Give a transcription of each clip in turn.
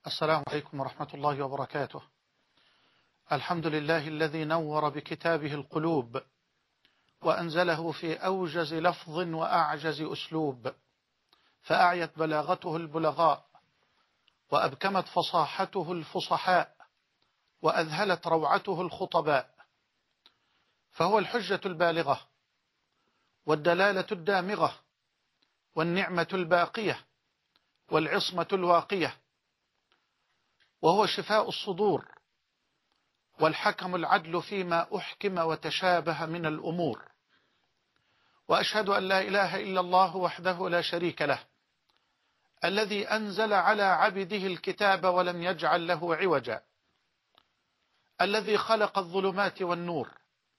السلام عليكم ورحمة الله وبركاته. الحمد لله الذي نور بكتابه القلوب وأنزله في أوجز لفظ وأعجز أسلوب، فأعيت بلاغته البلغاء وأبكمت فصاحته الفصحاء وأذهلت روعته الخطباء، فهو الحجة البالغة والدلالة الدامغة والنعمة الباقية والعصمة الواقية، وهو شفاء الصدور والحكم العدل فيما أحكم وتشابه من الأمور. وأشهد أن لا إله إلا الله وحده لا شريك له، الذي أنزل على عبده الكتاب ولم يجعل له عوجا، الذي خلق الظلمات والنور،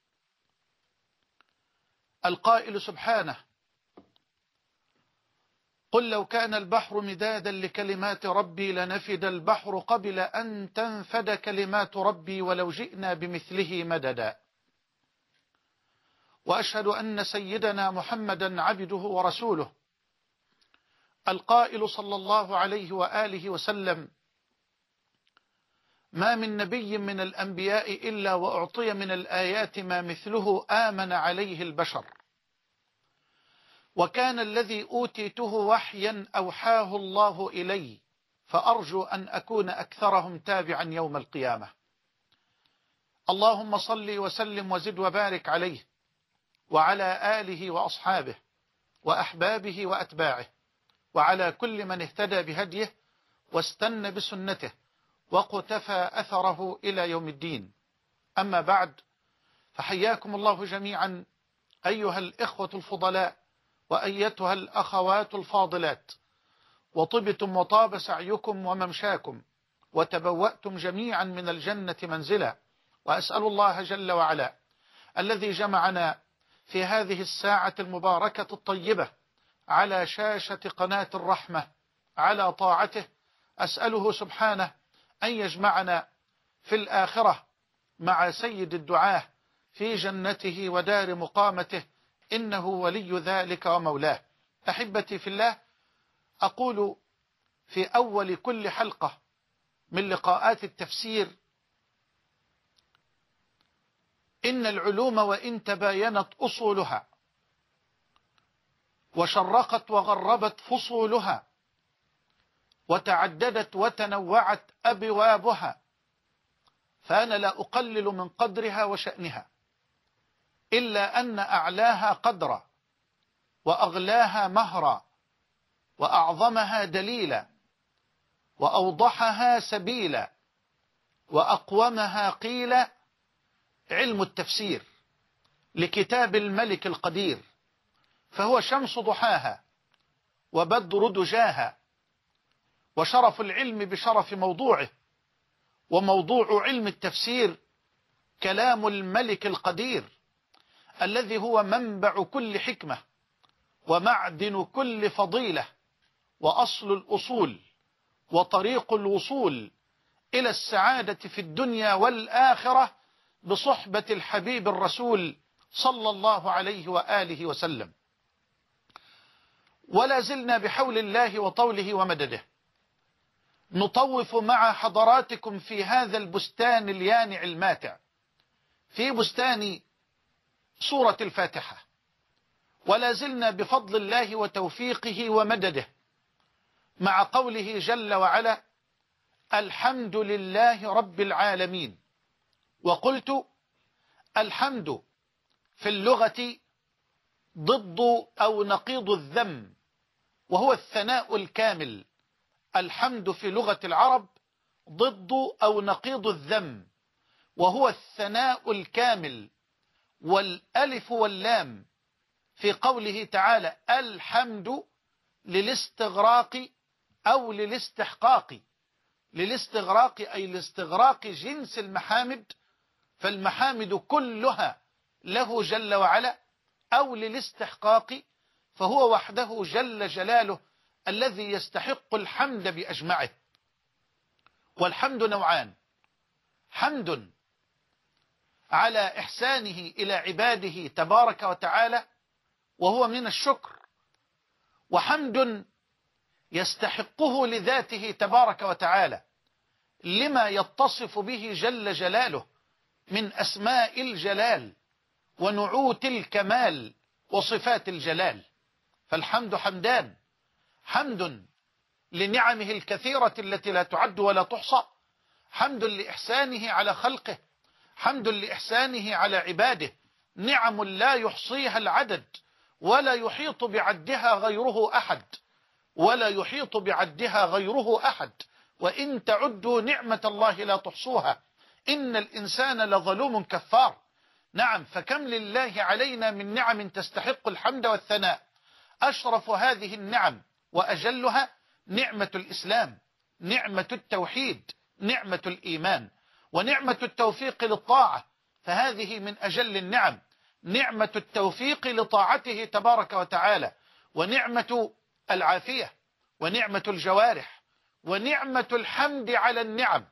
القائل سبحانه: قل لو كان البحر مدادا لكلمات ربي لنفد البحر قبل أن تنفد كلمات ربي ولو جئنا بمثله مددا. وأشهد أن سيدنا محمدا عبده ورسوله، القائل صلى الله عليه وآله وسلم: ما من نبي من الأنبياء إلا وأعطي من الآيات ما مثله آمن عليه البشر، وكان الذي أوتيته وحيا أوحاه الله إلي، فأرجو أن أكون أكثرهم تابعا يوم القيامة. اللهم صل وسلم وزد وبارك عليه وعلى آله وأصحابه وأحبابه وأتباعه وعلى كل من اهتدى بهديه واستنى بسنته وقتفى أثره إلى يوم الدين. أما بعد، فحياكم الله جميعا أيها الإخوة الفضلاء وأيتها الأخوات الفاضلات، وطبتم وطاب سعيكم وممشاكم وتبوأتم جميعا من الجنة منزلا. وأسأل الله جل وعلا الذي جمعنا في هذه الساعة المباركة الطيبة على شاشة قناة الرحمة على طاعته، أسأله سبحانه أن يجمعنا في الآخرة مع سيد الدعاة في جنته ودار مقامته، إنه ولي ذلك ومولاه. أحبتي في الله، أقول في أول كل حلقة من لقاءات التفسير: إن العلوم وإن تباينت أصولها وشرقت وغربت فصولها وتعددت وتنوعت أبوابها، فأنا لا أقلل من قدرها وشأنها، إلا أن أعلاها قدرا وأغلاها مهرا وأعظمها دليلا وأوضحها سبيلا وأقومها قيلا علم التفسير لكتاب الملك القدير، فهو شمس ضحاها وبدر دجاها، وشرف العلم بشرف موضوعه، وموضوع علم التفسير كلام الملك القدير الذي هو منبع كل حكمة ومعدن كل فضيلة وأصل الأصول وطريق الوصول إلى السعادة في الدنيا والآخرة بصحبة الحبيب الرسول صلى الله عليه وآله وسلم. ولا زلنا بحول الله وطوله ومدده نطوف مع حضراتكم في هذا البستان اليانع الماتع، في بستان سورة الفاتحة، ولا زلنا بفضل الله وتوفيقه ومدده مع قوله جل وعلا: الحمد لله رب العالمين. وقلت: الحمد في اللغة ضد أو نقيض الذم، وهو الثناء الكامل. الحمد في لغة العرب ضد أو نقيض الذم، وهو الثناء الكامل. والألف واللام في قوله تعالى الحمد للاستغراق أو للاستحقاق. للاستغراق أي لاستغراق جنس المحامد، فالمحامد كلها له جل وعلا، أو للاستحقاق فهو وحده جل جلاله الذي يستحق الحمد بأجمعه. والحمد نوعان: حمد على إحسانه إلى عباده تبارك وتعالى وهو من الشكر، وحمد يستحقه لذاته تبارك وتعالى لما يتصف به جل جلاله من أسماء الجلال ونعوت الكمال وصفات الجلال. فالحمد حمدان: حمد لنعمه الكثيرة التي لا تعد ولا تحصى، حمد لإحسانه على خلقه، حمد لإحسانه على عباده، نعم لا يحصيها العدد ولا يحيط بعدها غيره أحد، ولا يحيط بعدها غيره أحد، وإن تعدوا نعمة الله لا تحصوها، إن الإنسان لظلوم كفار. نعم، فكم لله علينا من نعم تستحق الحمد والثناء. أشرف هذه النعم وأجلها نعمة الإسلام، نعمة التوحيد، نعمة الإيمان، ونعمة التوفيق للطاعة، فهذه من أجل النعم، نعمة التوفيق لطاعته تبارك وتعالى، ونعمة العافية، ونعمة الجوارح، ونعمة الحمد على النعم،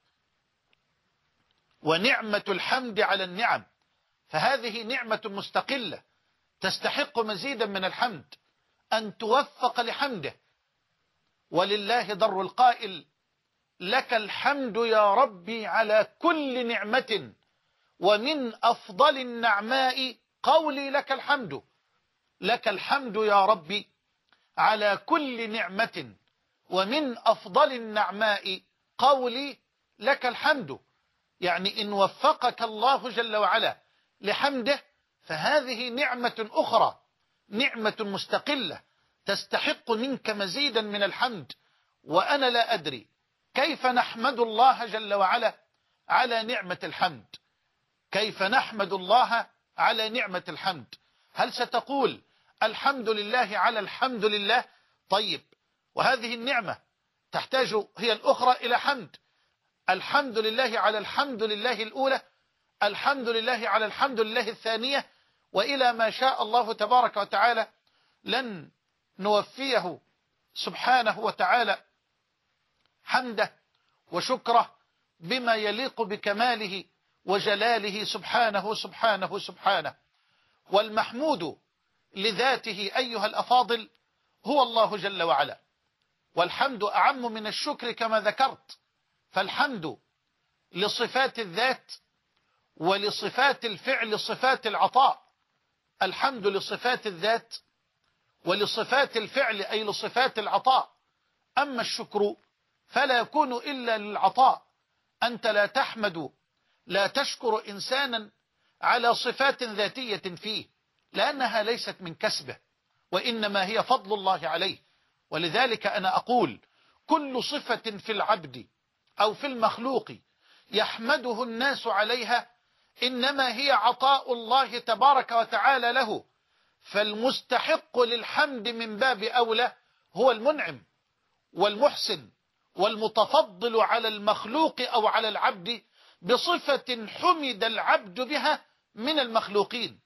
ونعمة الحمد على النعم، فهذه نعمة مستقلة تستحق مزيدا من الحمد، أن توفق لحمده. ولله در القائل: لك الحمد يا ربي على كل نعمة، ومن أفضل النعماء قولي لك الحمد. لك الحمد يا ربي على كل نعمة، ومن أفضل النعماء قولي لك الحمد. يعني إن وفقك الله جل وعلا لحمده فهذه نعمة أخرى، نعمة مستقلة تستحق منك مزيدا من الحمد. وأنا لا أدري كيف نحمد الله جل وعلا على نعمة الحمد، كيف نحمد الله على نعمة الحمد؟ هل ستقول الحمد لله على الحمد لله؟ طيب، وهذه النعمة تحتاج هي الأخرى إلى حمد. الحمد لله على الحمد لله الأولى، الحمد لله على الحمد لله الثانية، وإلى ما شاء الله تبارك وتعالى لن نوفيه سبحانه وتعالى حمده وشكره بما يليق بكماله وجلاله سبحانه سبحانه سبحانه. والمحمود لذاته أيها الأفاضل هو الله جل وعلا، والحمد أعم من الشكر كما ذكرت، فالحمد لصفات الذات ولصفات الفعل، صفات العطاء. الحمد لصفات الذات ولصفات الفعل أي لصفات العطاء. أما الشكر فلا يكون إلا للعطاء. أنت لا تحمد، لا تشكر إنسانا على صفات ذاتية فيه، لأنها ليست من كسبه، وإنما هي فضل الله عليه. ولذلك أنا أقول كل صفة في العبد أو في المخلوق يحمده الناس عليها إنما هي عطاء الله تبارك وتعالى له، فالمستحق للحمد من باب أولى هو المنعم والمحسن والمتفضل على المخلوق أو على العبد بصفة حمد العبد بها من المخلوقين.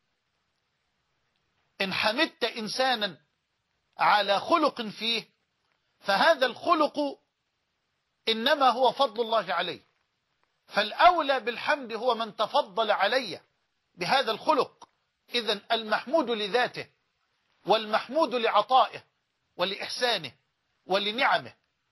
إن حمدت إنسانا على خلق فيه فهذا الخلق إنما هو فضل الله عليه، فالأولى بالحمد هو من تفضل علي بهذا الخلق. إذن المحمود لذاته، والمحمود لعطائه ولإحسانه ولنعمه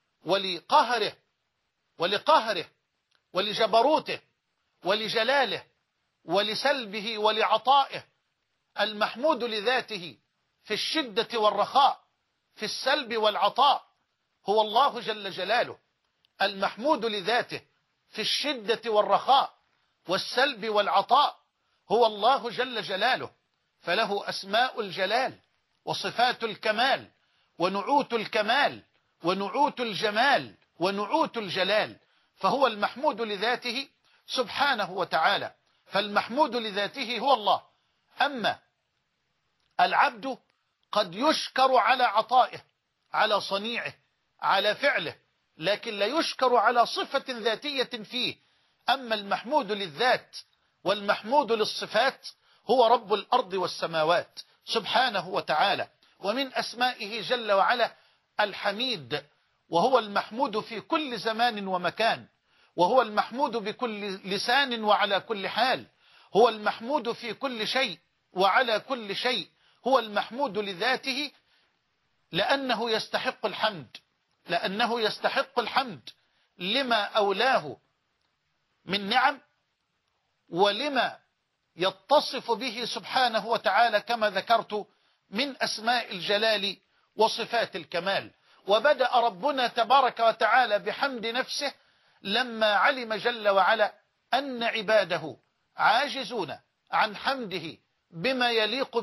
ولقهره ولجبروته ولجلاله ولسلبه ولعطائه. المحمود لذاته في الشدة والرخاء، في السلب والعطاء، هو الله جل جلاله. المحمود لذاته في الشدة والرخاء والسلب والعطاء هو الله جل جلاله، فله أسماء الجلال وصفات الكمال ونعوت الكمال ونعوت الجمال ونعوت الجلال، فهو المحمود لذاته سبحانه وتعالى. فالمحمود لذاته هو الله. أما العبد قد يشكر على عطائه، على صنيعه، على فعله، لكن لا يشكر على صفة ذاتية فيه. أما المحمود للذات والمحمود للصفات هو رب الأرض والسماوات سبحانه وتعالى. ومن أسمائه جل وعلا الحميد، وهو المحمود في كل زمان ومكان، وهو المحمود بكل لسان وعلى كل حال، هو المحمود في كل شيء وعلى كل شيء، هو المحمود لذاته لأنه يستحق الحمد، لأنه يستحق الحمد، لما أولاه من نعم، ولما يتصف به سبحانه وتعالى كما ذكرت من أسماء الجلال وصفات الكمال. وبدأ ربنا تبارك وتعالى بحمد نفسه لما علم جل وعلا أن عباده عاجزون عن حمده بما يليق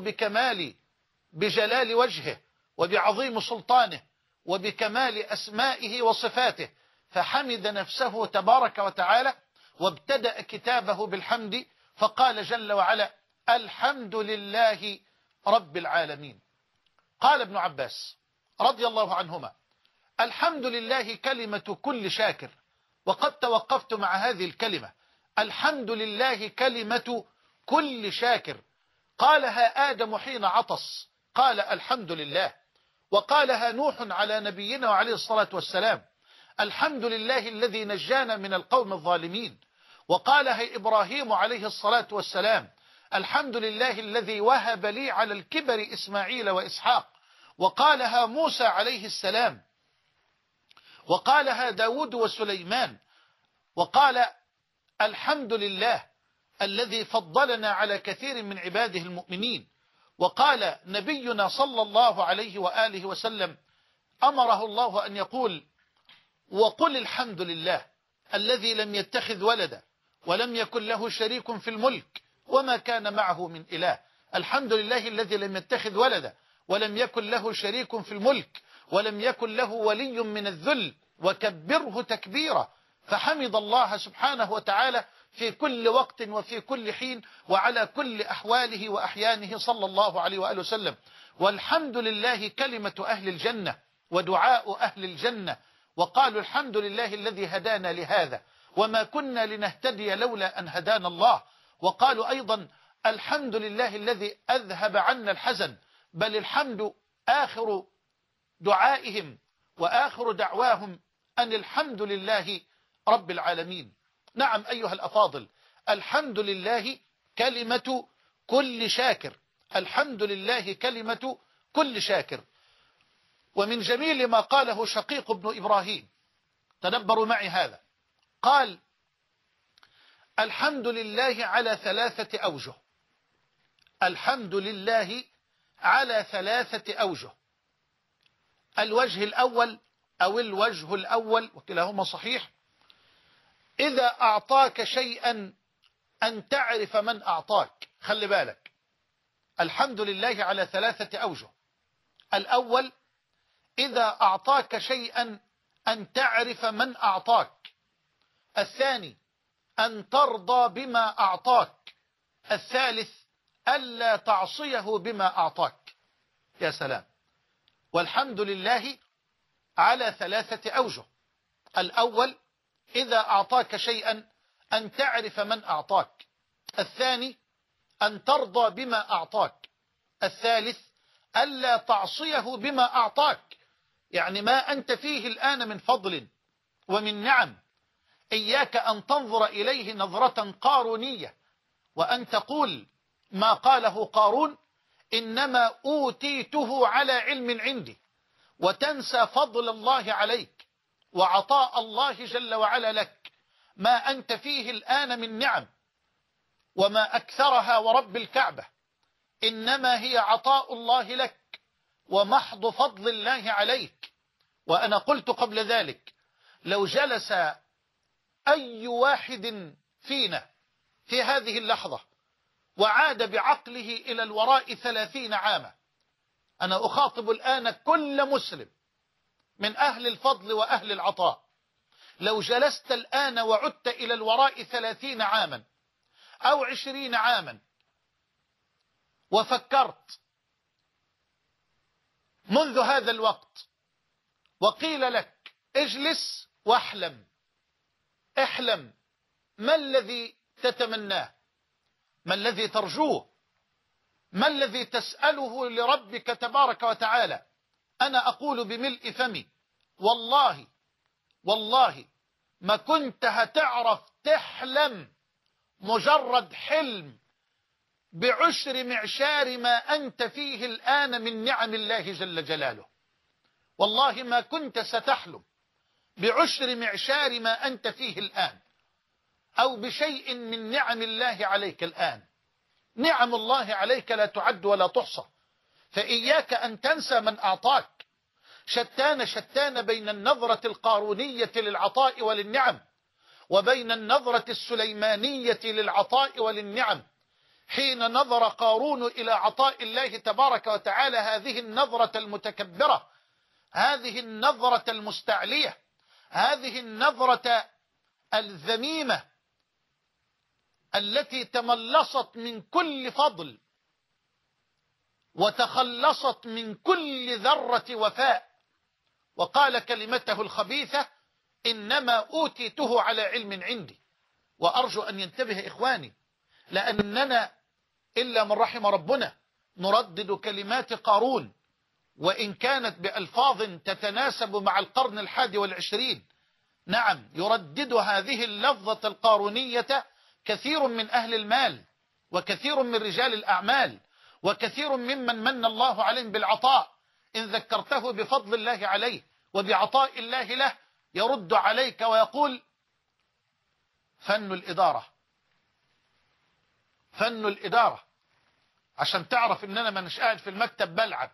بجلال وجهه وبعظيم سلطانه وبكمال أسمائه وصفاته، فحمد نفسه تبارك وتعالى وابتدأ كتابه بالحمد، فقال جل وعلا: الحمد لله رب العالمين. قال ابن عباس رضي الله عنهما: الحمد لله كلمة كل شاكر. وقد توقفت مع هذه الكلمة، الحمد لله كلمة كل شاكر. قالها آدم حين عطس قال الحمد لله، وقالها نوح على نبينا وعليه الصلاة والسلام: الحمد لله الذي نجانا من القوم الظالمين. وقالها إبراهيم عليه الصلاة والسلام: الحمد لله الذي وهب لي على الكبر إسماعيل وإسحاق. وقالها موسى عليه السلام، وقالها داود وسليمان. وقال: الحمد لله الذي فضلنا على كثير من عباده المؤمنين. وقال نبينا صلى الله عليه وآله وسلم: أمره الله أن يقول: وقل الحمد لله الذي لم يتخذ ولدا ولم يكن له شريك في الملك وما كان معه من إله. الحمد لله الذي لم يتخذ ولدا ولم يكن له شريك في الملك ولم يكن له ولي من الذل وكبره تكبيرا. فحمد الله سبحانه وتعالى في كل وقت وفي كل حين وعلى كل أحواله وأحيانه صلى الله عليه وآله وسلم. والحمد لله كلمة أهل الجنة ودعاء أهل الجنة. وقالوا: الحمد لله الذي هدانا لهذا وما كنا لنهتدي لولا أن هدانا الله. وقالوا أيضا: الحمد لله الذي أذهب عنا الحزن. بل الحمد آخر دعائهم وآخر دعواهم أن الحمد لله رب العالمين. نعم أيها الأفاضل، الحمد لله كلمة كل شاكر. الحمد لله كلمة كل شاكر. ومن جميل ما قاله شقيق بن إبراهيم، تدبروا معي هذا، قال: الحمد لله على 3 أوجه. الحمد لله على 3 أوجه. الوجه الأول أو الوجه الأول وكلاهما صحيح: إذا أعطاك شيئا أن تعرف من أعطاك. خلي بالك، الحمد لله على 3 أوجه. الأول: إذا أعطاك شيئا أن تعرف من أعطاك. الثاني: أن ترضى بما أعطاك. الثالث: ألا تعصيه بما أعطاك. يا سلام! والحمد لله على 3 أوجه. الأول: إذا أعطاك شيئا أن تعرف من أعطاك. الثاني: أن ترضى بما أعطاك. الثالث: ألا تعصيه بما أعطاك. يعني ما أنت فيه الآن من فضل ومن نعم، إياك أن تنظر إليه نظرة قارونية وأن تقول ما قاله قارون: إنما أوتيته على علم عندي، وتنسى فضل الله عليك وعطاء الله جل وعلا لك. ما أنت فيه الآن من نعم وما أكثرها ورب الكعبة، إنما هي عطاء الله لك ومحض فضل الله عليك. وأنا قلت قبل ذلك: لو جلس أي واحد فينا في هذه اللحظة وعاد بعقله إلى الوراء 30 عاما، أنا أخاطب الآن كل مسلم من أهل الفضل وأهل العطاء، لو جلست الآن وعدت إلى الوراء 30 عاما أو 20 عاما وفكرت منذ هذا الوقت وقيل لك اجلس واحلم، احلم، ما الذي تتمناه؟ ما الذي ترجوه؟ ما الذي تسأله لربك تبارك وتعالى؟ أنا أقول بملء فمي: والله والله ما كنت هتعرف تحلم مجرد حلم بعشر معشار ما أنت فيه الآن من نعم الله جل جلاله. والله ما كنت ستحلم بعشر معشار ما أنت فيه الآن، أو بشيء من نعم الله عليك الآن. نعم الله عليك لا تعد ولا تحصى، فإياك أن تنسى من أعطاك. شتان بين النظرة القارونية للعطاء وللنعم وبين النظرة السليمانية للعطاء وللنعم. حين نظر قارون إلى عطاء الله تبارك وتعالى هذه النظرة المتكبرة، هذه النظرة المستعلية، هذه النظرة الذميمة التي تملصت من كل فضل وتخلصت من كل ذرة وفاء، وقال كلمته الخبيثة: إنما أوتيته على علم عندي. وأرجو أن ينتبه إخواني، لأننا إلا من رحم ربنا نردد كلمات قارون، وإن كانت بألفاظ تتناسب مع القرن 21. نعم، يردد هذه اللفظة القارونية كثير من أهل المال، وكثير من رجال الأعمال، وكثير ممن من الله عليهم بالعطاء. إن ذكرته بفضل الله عليه وبعطاء الله له يرد عليك ويقول: فن الإدارة، فن الإدارة، عشان تعرف إن أنا مش قاعد في المكتب بلعب،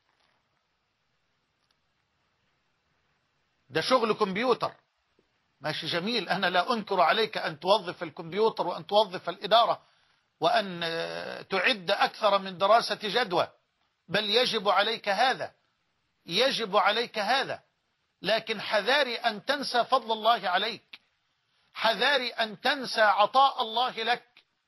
ده شغل كمبيوتر. ماشي، جميل، أنا لا أنكر عليك أن توظف الكمبيوتر وأن توظف الإدارة وأن تعد أكثر من دراسة جدوى، بل يجب عليك هذا، يجب عليك هذا. لكن حذاري أن تنسى فضل الله عليك، حذاري أن تنسى عطاء الله لك،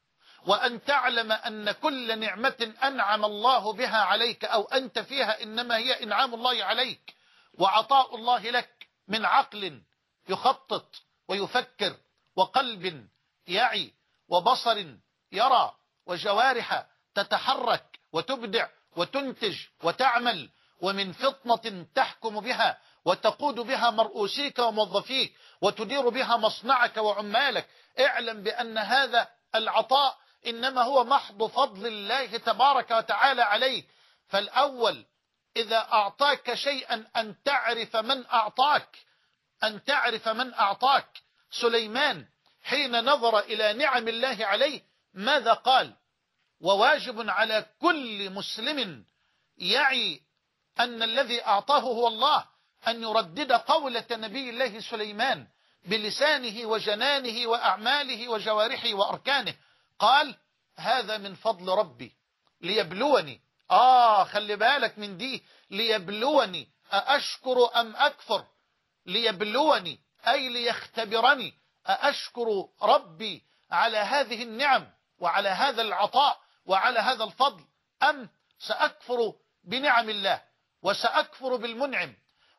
وأن تعلم أن كل نعمة أنعم الله بها عليك أو أنت فيها إنما هي إنعام الله عليك وعطاء الله لك، من عقل يخطط ويفكر، وقلب يعي، وبصر يرى، وجوارح تتحرك وتبدع وتنتج وتعمل، ومن فطنة تحكم بها وتقود بها مرؤوسيك وموظفيك وتدير بها مصنعك وعمالك. اعلم بأن هذا العطاء إنما هو محض فضل الله تبارك وتعالى عليك. فالأول إذا أعطاك شيئا أن تعرف من أعطاك، أن تعرف من أعطاك. سليمان حين نظر إلى نعم الله عليه ماذا قال؟ وواجب على كل مسلم يعي أن الذي أعطاه هو الله أن يردد قولة نبي الله سليمان بلسانه وجنانه وأعماله وجوارحه وأركانه. قال: هذا من فضل ربي ليبلوني. خلي بالك من دي، ليبلوني أأشكر أم أكفر. ليبلوني أي ليختبرني، أأشكر ربي على هذه النعم وعلى هذا العطاء وعلى هذا الفضل، أم سأكفر بنعم الله وسأكفر بالمنعم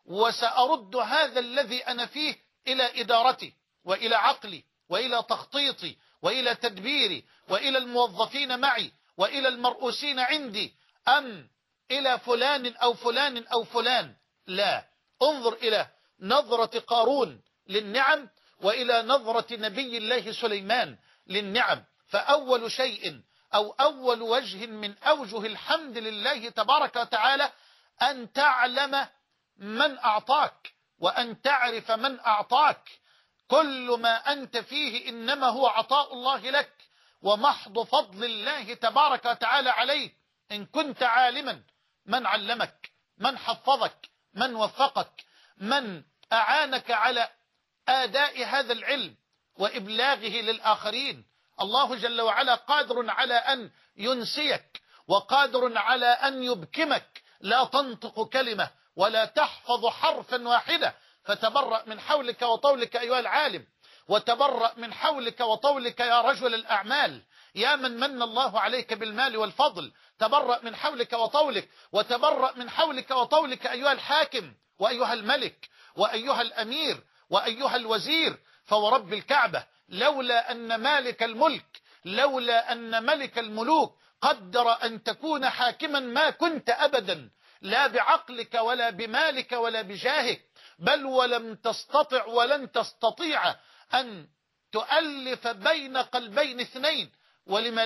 وسأرد هذا الذي أنا فيه إلى إدارتي وإلى عقلي وإلى تخطيطي وإلى تدبيري وإلى الموظفين معي وإلى المرؤوسين عندي، أم إلى فلان أو فلان أو فلان. لا، انظر إلى نظرة قارون للنعم وإلى نظرة نبي الله سليمان للنعم. فأول شيء أو أول وجه من أوجه الحمد لله تبارك وتعالى أن تعلم من أعطاك وأن تعرف من أعطاك. كل ما أنت فيه إنما هو عطاء الله لك ومحض فضل الله تبارك وتعالى عليك. إن كنت عالما من علمك، من حفظك، من وفقك، من أعانك على آداء هذا العلم وإبلاغه للآخرين. الله جل وعلا قادر على أن ينسيك وقادر على أن يبكمك، لا تنطق كلمة ولا تحفظ حرفا واحدة. فتبرأ من حولك وطولك أيها العالم، وتبرأ من حولك وطولك يا رجل الأعمال، يا من من الله عليك بالمال والفضل. تبرأ من حولك وطولك، وتبرأ من حولك وطولك أيها الحاكم وأيها الملك وأيها الأمير وأيها الوزير. فورب الكعبة لولا أن مالك الملك، لولا أن ملك الملوك قدر أن تكون حاكما ما كنت أبدا، لا بعقلك ولا بمالك ولا بجاهك، بل ولم تستطع ولن تستطيع أن تؤلف بين قلبين اثنين. ولم لا؟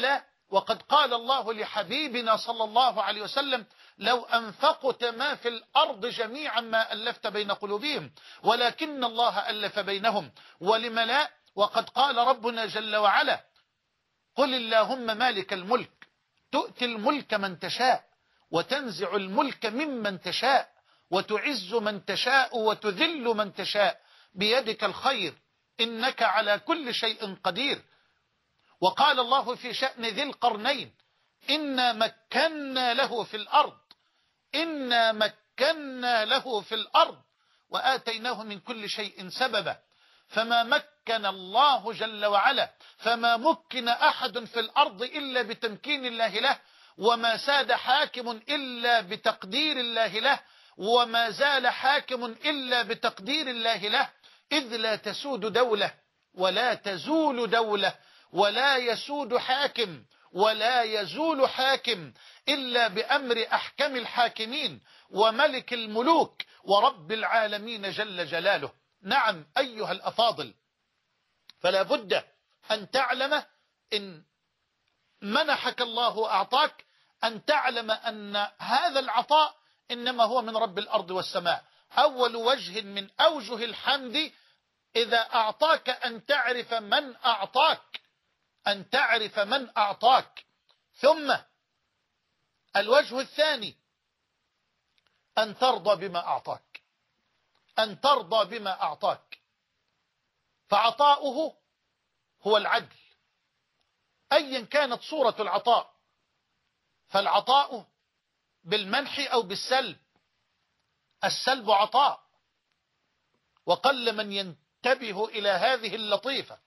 وقد قال الله لحبيبنا صلى الله عليه وسلم: لو أنفقت ما في الأرض جميعا ما ألفت بين قلوبهم ولكن الله ألف بينهم. ولم لا؟ وقد قال ربنا جل وعلا: قل اللهم مالك الملك تؤتي الملك من تشاء وتنزع الملك ممن تشاء وتعز من تشاء وتذل من تشاء بيدك الخير إنك على كل شيء قدير. وقال الله في شأن ذي القرنين: إنا مكنا له في الأرض إنا مكنا له في الأرض وآتيناه من كل شيء سببا. فما مكن الله جل وعلا، فما مكن أحد في الأرض إلا بتمكين الله له، وما ساد حاكم إلا بتقدير الله له، وما زال حاكم إلا بتقدير الله له، إذ لا تسود دولة ولا تزول دولة ولا يسود حاكم ولا يزول حاكم إلا بأمر أحكم الحاكمين وملك الملوك ورب العالمين جل جلاله. نعم أيها الأفاضل، فلا بد أن تعلم إن منحك الله وأعطاك أن تعلم أن هذا العطاء إنما هو من رب الأرض والسماء. أول وجه من أوجه الحمد إذا أعطاك أن تعرف من أعطاك، أن تعرف من أعطاك. ثم الوجه الثاني أن ترضى بما أعطاك، أن ترضى بما أعطاك، فعطاؤه هو العدل أيا كانت صورة العطاء، فالعطاء بالمنح أو بالسلب، السلب عطاء، وقل من ينتبه إلى هذه اللطيفة.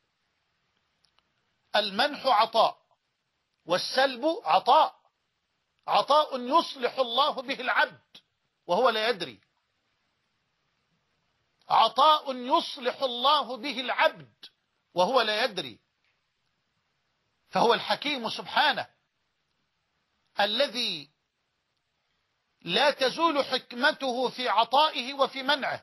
المنح عطاء والسلب عطاء، عطاء يصلح الله به العبد وهو لا يدري، عطاء يصلح الله به العبد وهو لا يدري. فهو الحكيم سبحانه الذي لا تزول حكمته في عطائه وفي منعه،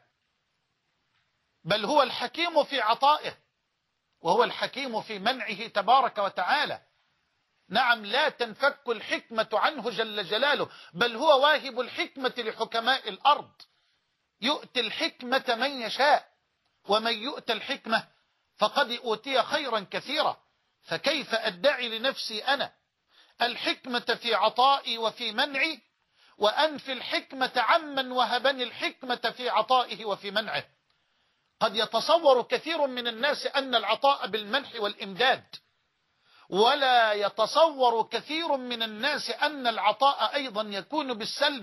بل هو الحكيم في عطائه وهو الحكيم في منعه تبارك وتعالى. نعم، لا تنفك الحكمة عنه جل جلاله، بل هو واهب الحكمة لحكماء الأرض، يؤتي الحكمة من يشاء، ومن يؤت الحكمة فقد أوتي خيرا كثيرا. فكيف أدعي لنفسي أنا الحكمة في عطائي وفي منعي وأنفي الحكمة عمن وهبني الحكمة في عطائه وفي منعه؟ قد يتصور كثير من الناس أن العطاء بالمنح والإمداد، ولا يتصور كثير من الناس أن العطاء أيضا يكون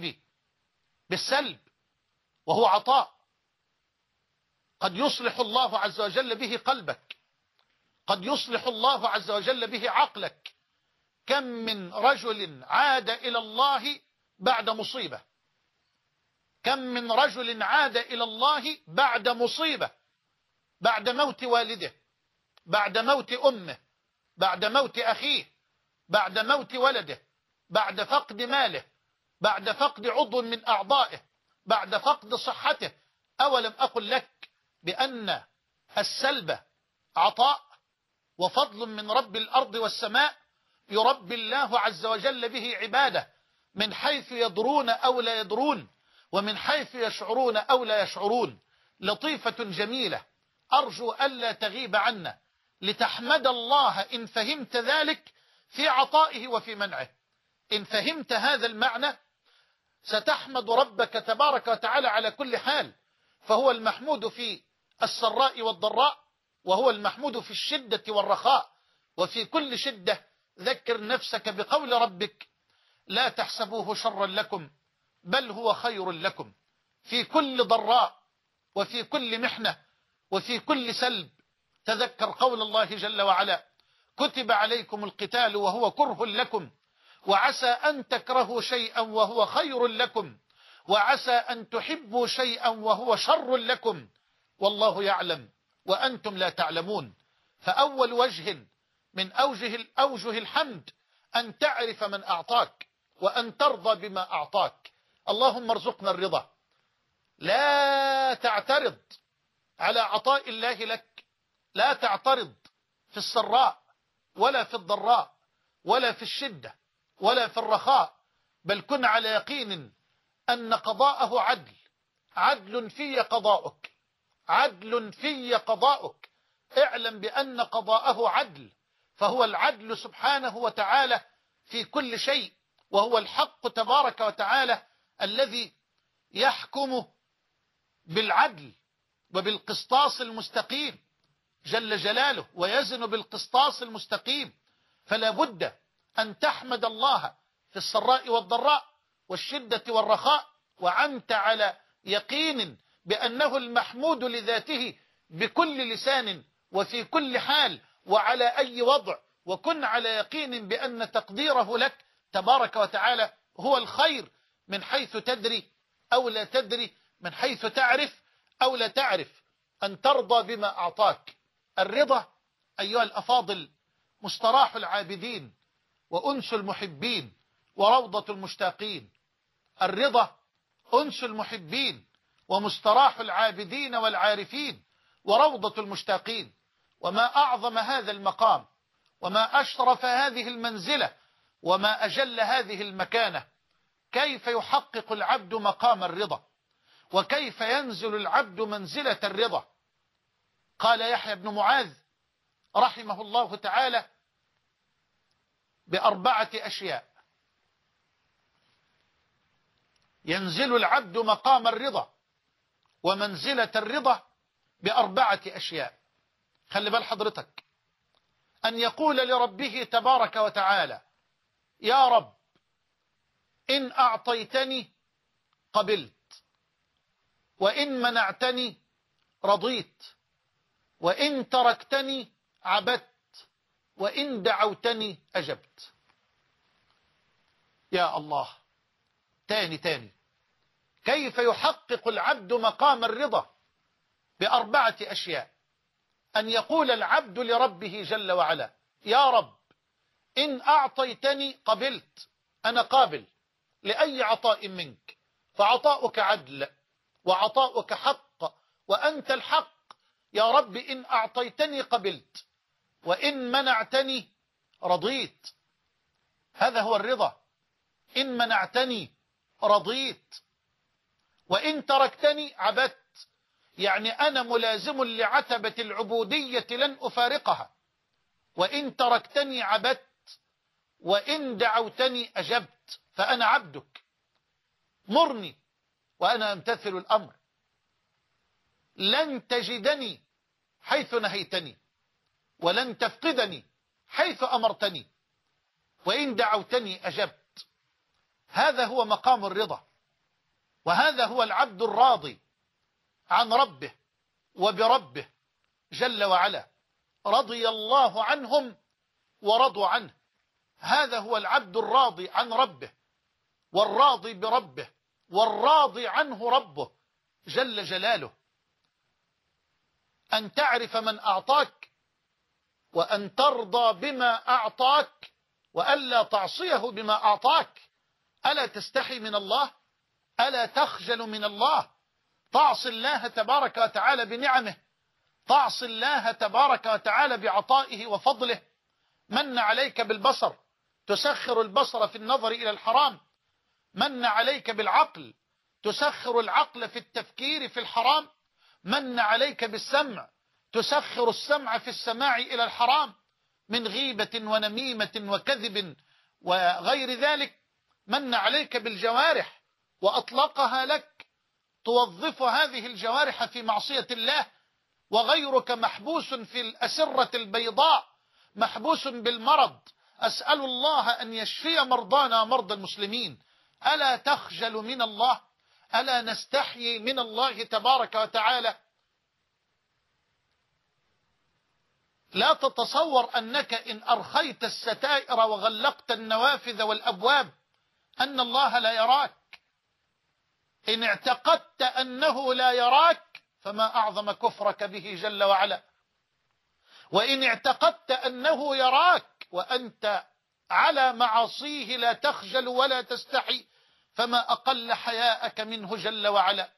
بالسلب، وهو عطاء. قد يصلح الله عز وجل به قلبك، قد يصلح الله عز وجل به عقلك. كم من رجل عاد إلى الله بعد مصيبة، كم من رجل عاد إلى الله بعد مصيبة، بعد موت والده، بعد موت أمه، بعد موت أخيه، بعد موت ولده، بعد فقد ماله، بعد فقد عضو من أعضائه، بعد فقد صحته. أولم أقل لك بأن السلب عطاء وفضل من رب الأرض والسماء يربي الله عز وجل به عباده من حيث يدرون أو لا يدرون، ومن حيث يشعرون أو لا يشعرون. لطيفة جميلة أرجو ألا تغيب عنا لتحمد الله إن فهمت ذلك في عطائه وفي منعه. إن فهمت هذا المعنى ستحمد ربك تبارك وتعالى على كل حال، فهو المحمود في السراء والضراء، وهو المحمود في الشدة والرخاء. وفي كل شدة ذكر نفسك بقول ربك: لا تحسبوه شرا لكم بل هو خير لكم. في كل ضراء وفي كل محنة وفي كل سلب تذكر قول الله جل وعلا: كتب عليكم القتال وهو كره لكم وعسى أن تكرهوا شيئا وهو خير لكم وعسى أن تحبوا شيئا وهو شر لكم والله يعلم وأنتم لا تعلمون. فأول وجه من أوجه الحمد أن تعرف من أعطاك وأن ترضى بما أعطاك. اللهم ارزقنا الرضا. لا تعترض على عطاء الله لك، لا تعترض في السراء ولا في الضراء، ولا في الشدة ولا في الرخاء، بل كن على يقين أن قضاءه عدل. عدل في قضاؤك، عدل في قضاؤك. اعلم بأن قضاءه عدل، فهو العدل سبحانه وتعالى في كل شيء، وهو الحق تبارك وتعالى الذي يحكم بالعدل وبالقسطاس المستقيم جل جلاله، ويزن بالقسطاس المستقيم. فلا بد أن تحمد الله في السراء والضراء والشدة والرخاء، وأنت على يقين بأنه المحمود لذاته بكل لسان وفي كل حال وعلى أي وضع. وكن على يقين بأن تقديره لك تبارك وتعالى هو الخير، من حيث تدري أو لا تدري، من حيث تعرف أو لا تعرف. أن ترضى بما أعطاك. الرضا أيها الأفاضل مستراح العابدين وأنس المحبين وروضة المشتاقين. الرضا أنس المحبين ومستراح العابدين والعارفين وروضة المشتاقين. وما أعظم هذا المقام، وما أشرف هذه المنزلة، وما أجل هذه المكانة. كيف يحقق العبد مقام الرضا، وكيف ينزل العبد منزلة الرضا؟ قال يحيى بن معاذ رحمه الله تعالى ب4 أشياء ينزل العبد مقام الرضا ومنزلة الرضا ب4 أشياء. خلي بال حضرتك، أن يقول لربه تبارك وتعالى: يا رب إن أعطيتني قبلت، وإن منعتني رضيت، وإن تركتني عبدت، وإن دعوتني أجبت. يا الله، تاني كيف يحقق العبد مقام الرضا؟ ب4 أشياء. أن يقول العبد لربه جل وعلا: يا رب إن أعطيتني قبلت، أنا قابل لأي عطاء منك، فعطاؤك عدل وعطاؤك حق، وأنت الحق. يا رب إن أعطيتني قبلت، وإن منعتني رضيت. هذا هو الرضا. إن منعتني رضيت، وإن تركتني عبدت. يعني أنا ملازم لعتبة العبودية لن أفارقها. وإن تركتني عبدت، وإن دعوتني أجبت. فأنا عبدك، مرني وأنا أمتثل الأمر. لن تجدني حيث نهيتني، ولن تفقدني حيث أمرتني، وإن دعوتني أجبت. هذا هو مقام الرضا، وهذا هو العبد الراضي عن ربه وبربه جل وعلا. رضي الله عنهم ورضوا عنه. هذا هو العبد الراضي عن ربه، والراضي بربه، والراضي عنه ربه جل جلاله. أن تعرف من أعطاك، وأن ترضى بما أعطاك، وألا تعصيه بما أعطاك. ألا تستحي من الله؟ ألا تخجل من الله؟ تعصي الله تبارك وتعالى بنعمه، تعصي الله تبارك وتعالى بعطائه وفضله. من عليك بالبصر، تسخر البصر في النظر إلى الحرام. من عليك بالعقل، تسخر العقل في التفكير في الحرام. من عليك بالسمع، تسخر السمع في السماع إلى الحرام، من غيبة ونميمة وكذب وغير ذلك. من عليك بالجوارح وأطلقها لك، توظف هذه الجوارح في معصية الله، وغيرك محبوس في الأسرة البيضاء، محبوس بالمرض. أسأل الله أن يشفي مرضانا ومرضى المسلمين. ألا تخجل من الله؟ ألا نستحيي من الله تبارك وتعالى؟ لا تتصور أنك إن أرخيت الستائر وغلقت النوافذ والأبواب أن الله لا يراك. إن اعتقدت أنه لا يراك فما أعظم كفرك به جل وعلا. وإن اعتقدت أنه يراك وأنت على معاصيه لا تخجل ولا تستحي فما أقل حياءك منه جل وعلا.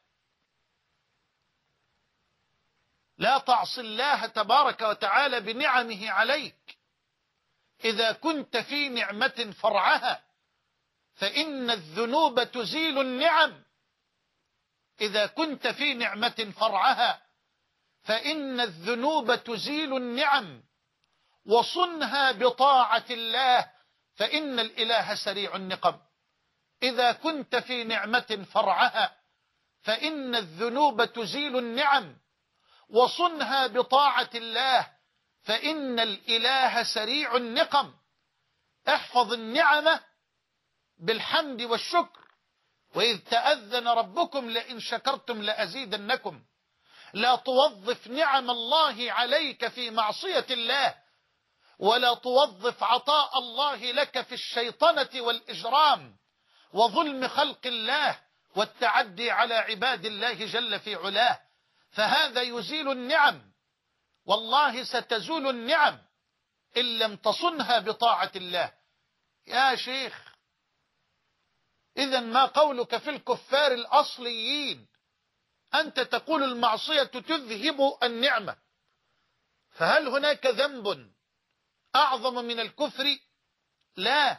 لا تعص الله تبارك وتعالى بنعمه عليك. إذا كنت في نعمة فرعها فإن الذنوب تزيل النعم. إذا كنت في نعمة فرعها فإن الذنوب تزيل النعم، وصنها بطاعة الله فإن الإله سريع النقم. إذا كنت في نعمة فرعها فإن الذنوب تزيل النعم، وصنها بطاعة الله فإن الإله سريع النقم. احفظ النعمة بالحمد والشكر، وإذ تأذن ربكم لئن شكرتم لأزيدنكم. لا توظف نعم الله عليك في معصية الله، ولا توظف عطاء الله لك في الشيطنة والإجرام وظلم خلق الله والتعدي على عباد الله جل في علاه، فهذا يزيل النعم. والله ستزول النعم إن لم تصنها بطاعة الله. يا شيخ، إذا ما قولك في الكفار الأصليين؟ أنت تقول المعصية تذهب النعمة، فهل هناك ذنب أعظم من الكفر؟ لا،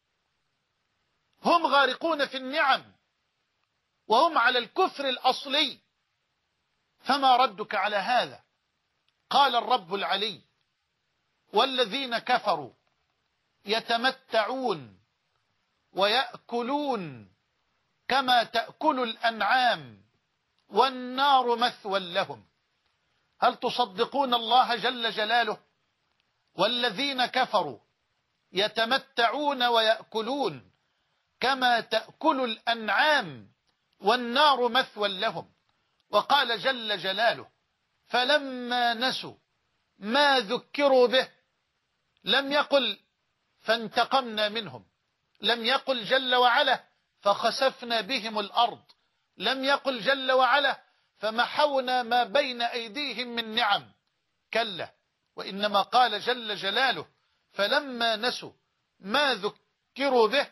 هم غارقون في النعم وهم على الكفر الأصلي. فما ردك على هذا؟ قال الرب العلي: والذين كفروا يتمتعون ويأكلون كما تأكل الأنعام والنار مثوى لهم. هل تصدقون الله جل جلاله؟ والذين كفروا يتمتعون ويأكلون كما تأكل الأنعام والنار مثوى لهم. وقال جل جلاله: فلما نسوا ما ذكروا به لم يقل فانتقمنا منهم، لم يقل جل وعلا فخسفنا بهم الأرض، لم يقل جل وعلا فمحونا ما بين أيديهم من نعم، كلا، وإنما قال جل جلاله: فلما نسوا ما ذكروا به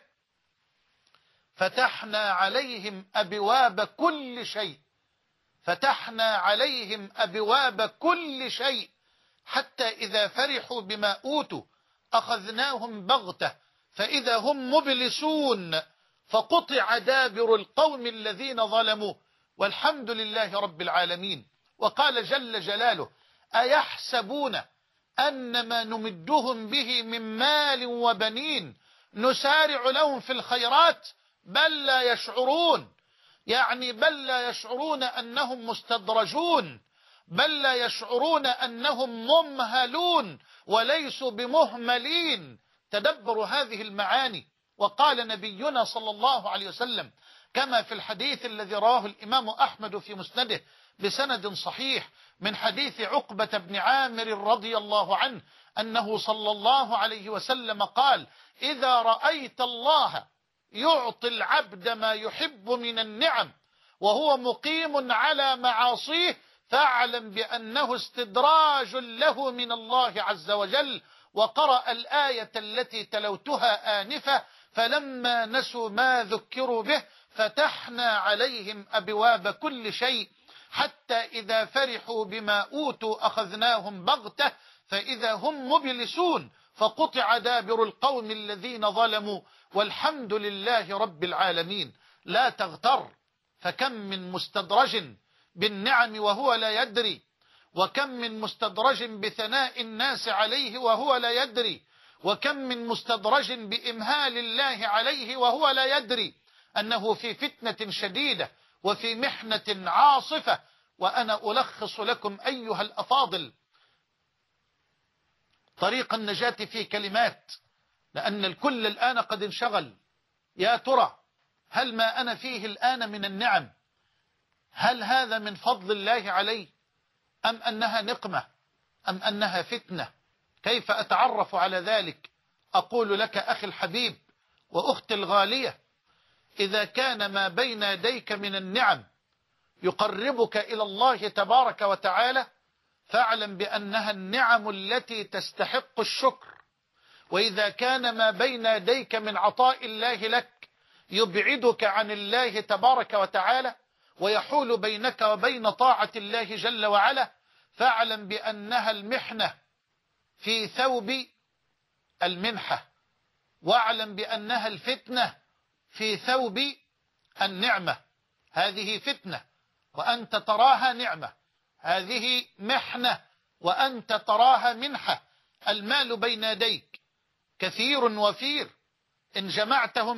فتحنا عليهم أبواب كل شيء، فتحنا عليهم أبواب كل شيء حتى إذا فرحوا بما أوتوا أخذناهم بغتة فإذا هم مبلسون فقطع دابر القوم الذين ظلموا والحمد لله رب العالمين. وقال جل جلاله: أيحسبون أن ما نمدهم به من مال وبنين نسارع لهم في الخيرات بل لا يشعرون. يعني بل لا يشعرون أنهم مستدرجون، بل لا يشعرون أنهم ممهلون وليسوا بمهملين. تدبروا هذه المعاني. وقال نبينا صلى الله عليه وسلم كما في الحديث الذي رواه الإمام أحمد في مسنده بسند صحيح من حديث عقبة بن عامر رضي الله عنه أنه صلى الله عليه وسلم قال: إذا رأيت الله يعطي العبد ما يحب من النعم وهو مقيم على معاصيه فاعلم بأنه استدراج له من الله عز وجل. وقرأ الآية التي تلوتها آنفة: فلما نسوا ما ذكروا به فتحنا عليهم أبواب كل شيء حتى إذا فرحوا بما أوتوا أخذناهم بغتة فإذا هم مبلسون فقطع دابر القوم الذين ظلموا والحمد لله رب العالمين. لا تغتر، فكم من مستدرج بالنعم وهو لا يدري، وكم من مستدرج بثناء الناس عليه وهو لا يدري، وكم من مستدرج بإمهال الله عليه وهو لا يدري أنه في فتنة شديدة وفي محنة عاصفة. وأنا ألخص لكم أيها الأفاضل طريق النجاة في كلمات، لأن الكل الآن قد انشغل. يا ترى هل ما أنا فيه الآن من النعم هل هذا من فضل الله علي أم أنها نقمة أم أنها فتنة؟ كيف أتعرف على ذلك؟ أقول لك أخي الحبيب وأختي الغالية: إذا كان ما بين يديك من النعم يقربك إلى الله تبارك وتعالى فاعلم بأنها النعم التي تستحق الشكر. وإذا كان ما بين يديك من عطاء الله لك يبعدك عن الله تبارك وتعالى ويحول بينك وبين طاعة الله جل وعلا فاعلم بأنها المحنة في ثوب المنحة، واعلم بأنها الفتنة في ثوب النعمة. هذه فتنة وأنت تراها نعمة، هذه محنة وأنت تراها منحة. المال بين يديك كثير وفير، إن جمعته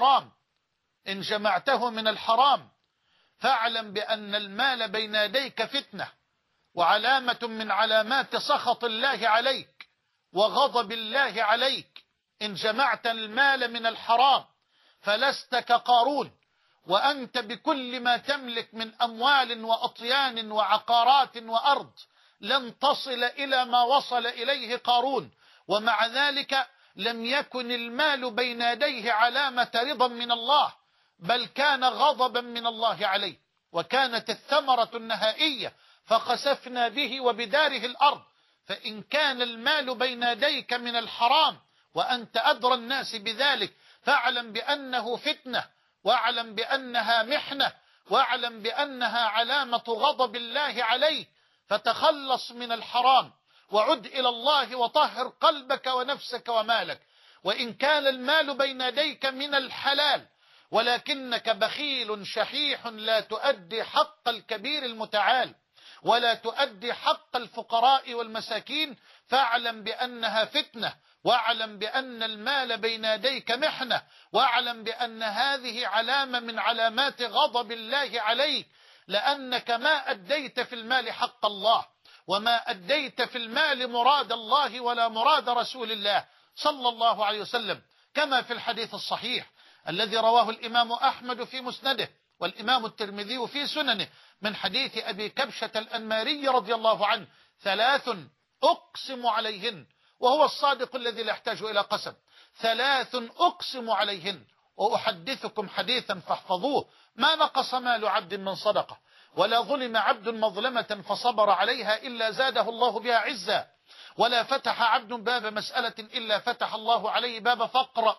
من الحرام فاعلم بأن المال بين يديك فتنة وعلامة من علامات سخط الله عليك وغضب الله عليك. إن جمعت المال من الحرام فلست كقارون، وأنت بكل ما تملك من أموال وأطيان وعقارات وأرض لن تصل إلى ما وصل إليه قارون، ومع ذلك لم يكن المال بين يديه علامة رضا من الله، بل كان غضبا من الله عليه. وكانت الثمرة النهائية فخسفنا به وبداره الأرض. فإن كان المال بين يديك من الحرام وأنت أدرى الناس بذلك فاعلم بأنه فتنة، واعلم بأنها محنة، واعلم بأنها علامة غضب الله عليك. فتخلص من الحرام وعد إلى الله وطهر قلبك ونفسك ومالك. وإن كان المال بين يديك من الحلال ولكنك بخيل شحيح لا تؤدي حق الكبير المتعال ولا تؤدي حق الفقراء والمساكين، فاعلم بأنها فتنة، واعلم بأن المال بين يديك محنة، واعلم بأن هذه علامة من علامات غضب الله عليك، لأنك ما أديت في المال حق الله، وما أديت في المال مراد الله ولا مراد رسول الله صلى الله عليه وسلم، كما في الحديث الصحيح الذي رواه الإمام أحمد في مسنده والإمام الترمذي في سننه من حديث أبي كبشة الأنماري رضي الله عنه: 3 أقسم عليهن، وهو الصادق الذي لا يحتاج إلى قسم. 3 أقسم عليهن وأحدثكم حديثا فاحفظوه: ما نقص مال عبد من صدقة، ولا ظلم عبد مظلمة فصبر عليها إلا زاده الله بها عزا، ولا فتح عبد باب مسألة إلا فتح الله عليه باب فقر.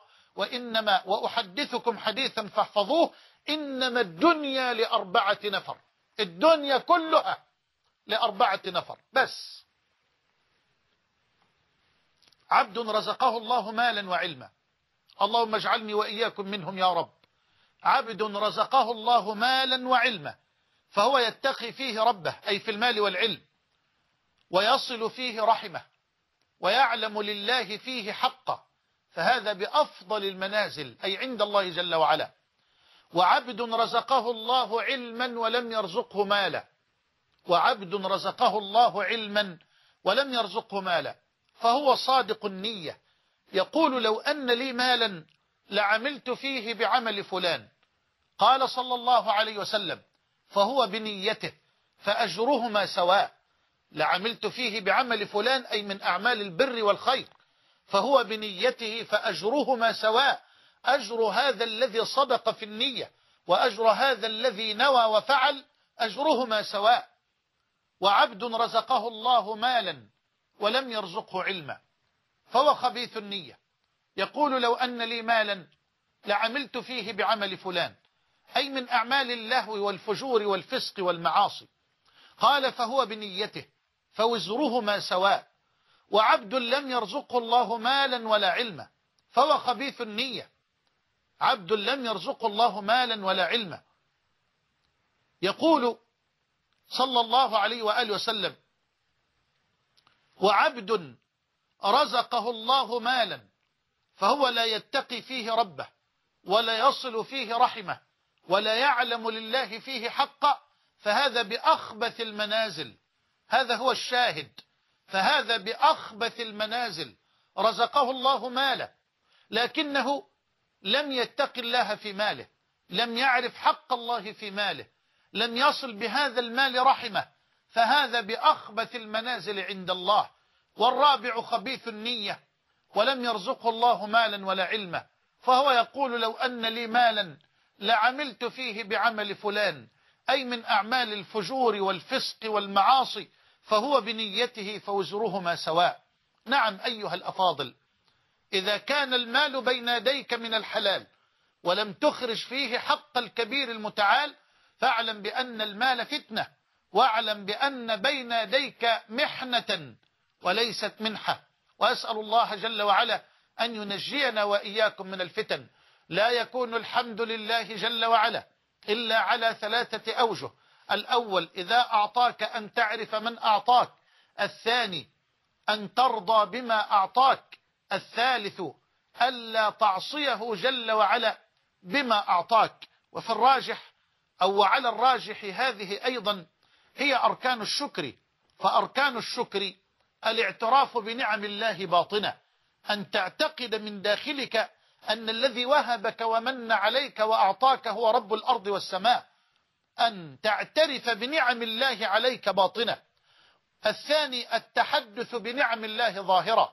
وأحدثكم حديثا فاحفظوه: إنما الدنيا ل4 نفر، الدنيا كلها ل4 نفر بس: عبد رزقه الله مالا وعلما، اللهم اجعلني وإياكم منهم يا رب. عبد رزقه الله مالا وعلما فهو يتقي فيه ربه، أي في المال والعلم، ويصل فيه رحمه، ويعلم لله فيه حقه، فهذا بأفضل المنازل أي عند الله جل وعلا. وعبد رزقه الله علما ولم يرزقه مالا، وعبد رزقه الله علما ولم يرزقه مالا فهو صادق النية، يقول: لو أن لي مالا لعملت فيه بعمل فلان. قال صلى الله عليه وسلم: فهو بنيته فأجرهما سواء. لعملت فيه بعمل فلان أي من أعمال البر والخير، فهو بنيته فأجرهما سواء. أجر هذا الذي صدق في النية وأجر هذا الذي نوى وفعل أجرهما سواء. وعبد رزقه الله مالا ولم يرزقه علما فهو خبيث النية، يقول: لو أن لي مالا لعملت فيه بعمل فلان، أي من أعمال اللهو والفجور والفسق والمعاصي. قال: فهو بنيته فوزرهما سواء. وعبد لم يرزقه الله مالا ولا علما فهو خبيث النية، عبد لم يرزقه الله مالا ولا علما. يقول صلى الله عليه وآله وسلم: وعبد رزقه الله مالا فهو لا يتقي فيه ربه ولا يصل فيه رحمه ولا يعلم لله فيه حقا، فهذا بأخبث المنازل. هذا هو الشاهد، فهذا بأخبث المنازل. رزقه الله مالا لكنه لم يتق الله في ماله، لم يعرف حق الله في ماله، لم يصل بهذا المال رحمه، فهذا بأخبث المنازل عند الله. والرابع خبيث النية ولم يرزقه الله مالا ولا علما، فهو يقول: لو أن لي مالا لعملت فيه بعمل فلان، أي من أعمال الفجور والفسق والمعاصي، فهو بنيته فوزرهما سواء. نعم أيها الأفاضل، إذا كان المال بين يديك من الحلال ولم تخرج فيه حق الكبير المتعال فاعلم بأن المال فتنة، واعلم بأن بين يديك محنة وليست منحة، وأسأل الله جل وعلا أن ينجينا وإياكم من الفتن. لا يكون الحمد لله جل وعلا إلا على 3 أوجه: الأول إذا أعطاك أن تعرف من أعطاك، الثاني أن ترضى بما أعطاك، الثالث ألا تعصيه جل وعلا بما أعطاك. وفي الراجح أو وعلى الراجح هذه أيضا هي أركان الشكر. فأركان الشكر الاعتراف بنعم الله باطنة، أن تعتقد من داخلك أن الذي وهبك ومن عليك وأعطاك هو رب الأرض والسماء، أن تعترف بنعم الله عليك باطنة. الثاني التحدث بنعم الله ظاهرة،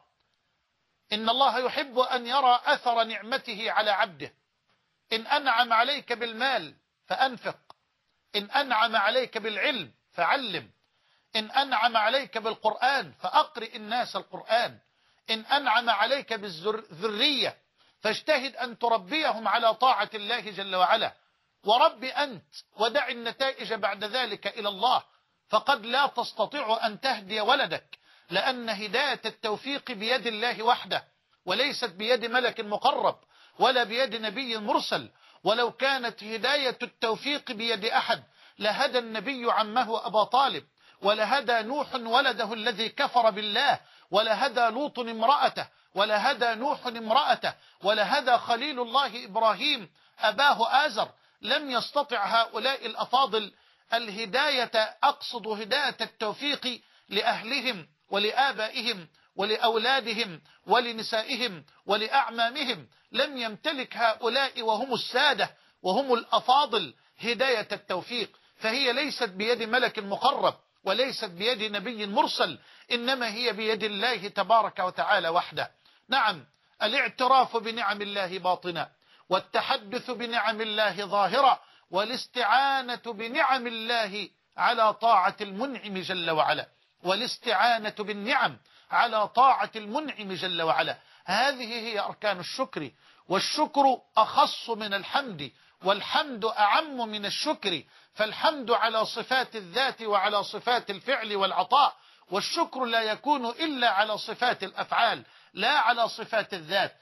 إن الله يحب أن يرى أثر نعمته على عبده. إن أنعم عليك بالمال فأنفق، إن أنعم عليك بالعلم فعلم، إن أنعم عليك بالقرآن فأقرئ الناس القرآن، إن أنعم عليك بالذرية فاجتهد أن تربيهم على طاعة الله جل وعلا. ورب أنت ودع النتائج بعد ذلك إلى الله، فقد لا تستطيع أن تهدي ولدك، لأن هداية التوفيق بيد الله وحده، وليست بيد ملك مقرب ولا بيد نبي مرسل. ولو كانت هداية التوفيق بيد أحد لهدى النبي عمه أبا طالب، ولهدى نوح ولده الذي كفر بالله، ولهدى لوط امرأته، ولهدى نوح امرأته، ولهدى خليل الله إبراهيم أباه آزر. لم يستطع هؤلاء الأفاضل الهداية، أقصد هداية التوفيق لأهلهم ولآبائهم ولأولادهم ولنسائهم ولأعمامهم. لم يمتلك هؤلاء وهم السادة وهم الأفاضل هداية التوفيق، فهي ليست بيد ملك مقرب وليست بيد نبي مرسل، إنما هي بيد الله تبارك وتعالى وحده. نعم، الاعتراف بنعم الله باطنة، والتحدث بنعم الله ظاهرة، والاستعانة بنعم الله على طاعة المنعم جل وعلا، والاستعانة بالنعم على طاعة المنعم جل وعلا. هذه هي أركان الشكر، والشكر أخص من الحمد، والحمد أعم من الشكر. فالحمد على صفات الذات وعلى صفات الفعل والعطاء، والشكر لا يكون إلا على صفات الأفعال لا على صفات الذات،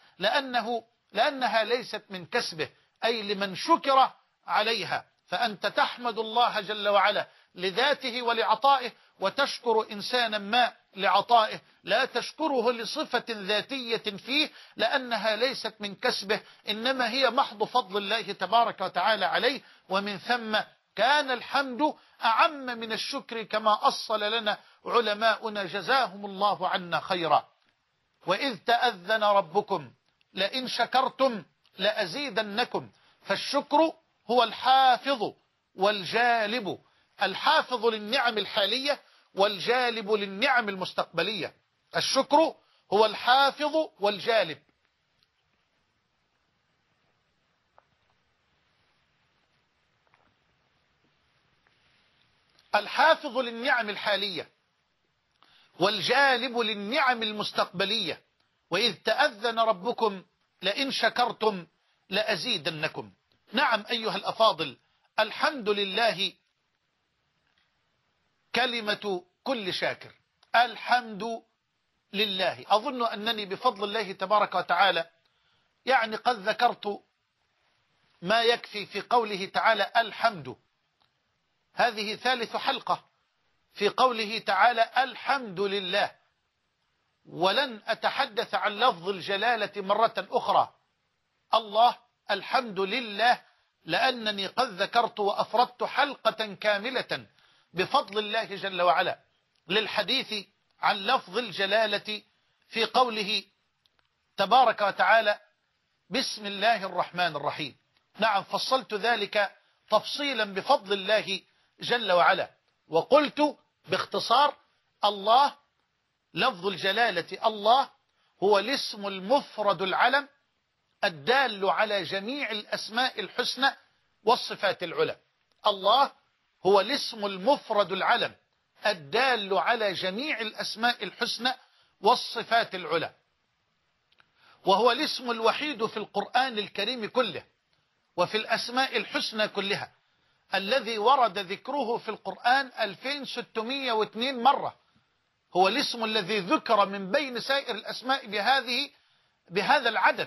لأنها ليست من كسبه، أي لمن شكر عليها. فأنت تحمد الله جل وعلا لذاته ولعطائه، وتشكر إنسانا ما لعطائه، لا تشكره لصفة ذاتية فيه، لأنها ليست من كسبه، إنما هي محض فضل الله تبارك وتعالى عليه. ومن ثم كان الحمد أعم من الشكر، كما أصل لنا علماؤنا جزاهم الله عنا خيرا. وإذ تأذن ربكم لئن شكرتم لأزيدنكم. فالشكر هو الحافظ والجالب، الحافظ للنعم الحالية والجالب للنعم المستقبلية. الشكر هو الحافظ والجالب. الحافظ للنعم الحالية والجالب للنعم المستقبلية. وإذ تأذن ربكم لئن شكرتم لأزيدنكم. نعم أيها الأفاضل، الحمد لله كلمة كل شاكر. الحمد لله. أظن أنني بفضل الله تبارك وتعالى يعني قد ذكرت ما يكفي في قوله تعالى الحمد. هذه 3 حلقة في قوله تعالى الحمد لله، ولن أتحدث عن لفظ الجلالة مرة أخرى. الله الحمد لله، لأنني قد ذكرت وأفردت حلقة كاملة بفضل الله جل وعلا للحديث عن لفظ الجلالة في قوله تبارك وتعالى بسم الله الرحمن الرحيم. نعم، فصلت ذلك تفصيلا بفضل الله جل وعلا، وقلت باختصار الله لفظ الجلالة. الله هو الاسم المفرد العلم الدال على جميع الأسماء الحسنى والصفات العلى. الله هو الاسم المفرد العلم الدال على جميع الأسماء الحسنى والصفات العلى، وهو الاسم الوحيد في القرآن الكريم كله وفي الأسماء الحسنى كلها الذي ورد ذكره في القرآن 2602 مرة. هو الاسم الذي ذكر من بين سائر الأسماء بهذا العدد